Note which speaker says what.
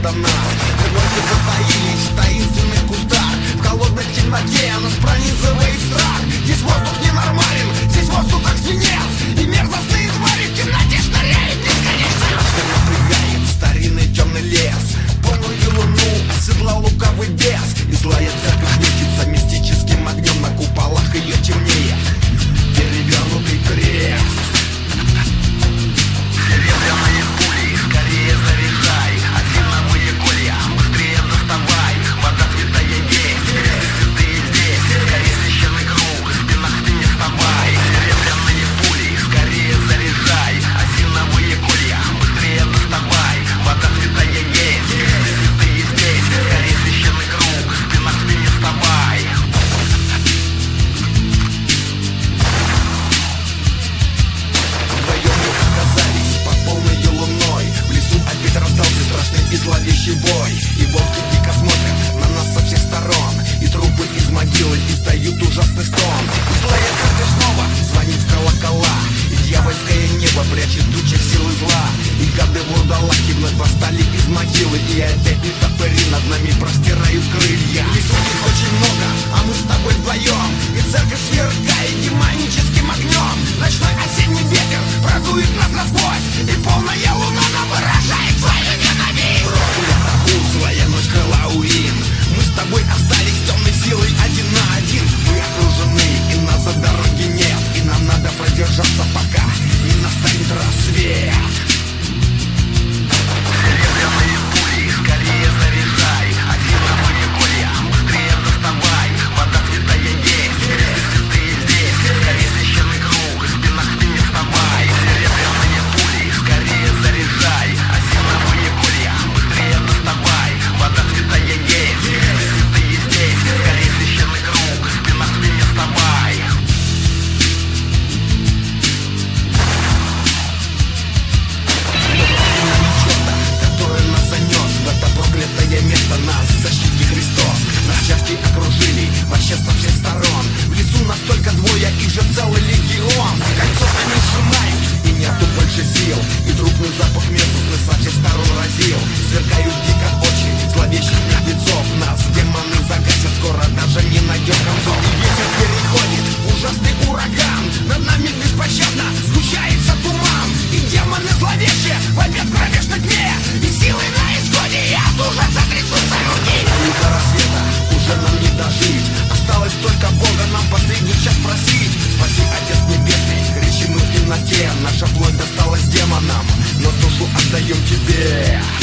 Speaker 1: до нас. Гвозди затаились в таинственных кустах, в холодной темноте нас пронизывает страх. Здесь воздух ненормален, здесь воздух как свинец, и мерзостные твари в темноте шныряют бесконечно. Что напрягает старинный темный лес, полную луну оседлал лукавый бес, и злая церковь светится мистическим огнем, на куполах ее темнеет перевернутый крест. Серебряные пули, скорее заряжай, осиновые колья, быстрее доставай. Вода святая есть, святые здесь, скорее священный круг, спина к спине вставай. Серебряные пули, скорее заряжай, осиновые колья, быстрее доставай. Вода святая есть, святые здесь, скорее священный круг, спина к спине вставай. Вдвоем мы оказались под полной луной, в лесу опять раздался страшный и зловещий бой. И волки дико смотрят на нас со всех сторон, и трупы из могилы издают ужасный стон. И злая церковь снова звонит в колокола, и дьявольское небо прячет тучи силы зла. И гады вурдалаки вновь восстали из могилы, и опять нетопыри над нами простирают крылья. Лесу их очень много, а мы с тобой вдвоем, и церковь сверкает демоническим огнем. Ночной осенний ветер продует нас насквозь, и полная луна нам выражает свою ненависть. Проклята узкая ночь Хэллоуин, мы с тобой остались темной силой один на один. Мы окружены, и назад дороги нет, и нам надо продержаться, пока не настанет рассвет. Серебряные пули, скорее заряжай, осиновые колья, быстрее доставай. Вода святая есть, святые здесь, скорее священный круг, спина к спине вставай. Серебряные пули, скорее заряжай, осиновые колья, быстрее доставай. Вода святая есть, святые здесь, скорее священный круг, спина к спине вставай. Который нас занес в это проклятое место, нас защити Христос. Нас части окружили вообще со всех сторон, в лесу нас только двое, их же целый легион. Кольцо они сжимают, и нету больше сил, и трупный запах мерзостный со всех сторон разил. Сверкают дико очи зловещих мертвецов, нас демоны загасят, скоро даже не найдем концов. И ветер переходит в ужасный ураган, над нами беспощадно сгущается туман, и демоны зловещие вопят в кромешной тьме, и силы на исходе, и от ужаса трясутся руки. И до рассвета уже нам не дожить, осталось только Бога нам последний час просить. Спаси, Отец Небесный, кричим мы в темноте, наша плоть досталась демонам, но душу отдаем Тебе.